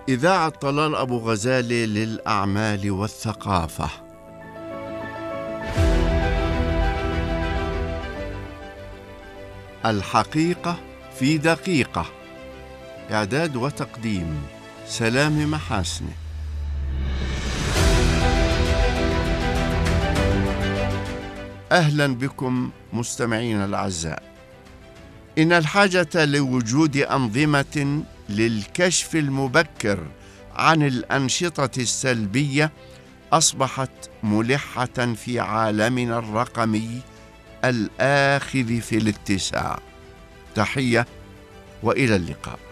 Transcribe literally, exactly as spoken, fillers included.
إذاعة طلال أبو غزالة للأعمال والثقافة. الحقيقة في دقيقة. إعداد وتقديم سلام محاسنة. أهلا بكم مستمعين الأعزاء. إن الحاجة لوجود أنظمة للكشف المبكر عن الأنشطة السلبية أصبحت ملحة في عالمنا الرقمي الآخذ في الاتساع. تحية وإلى اللقاء.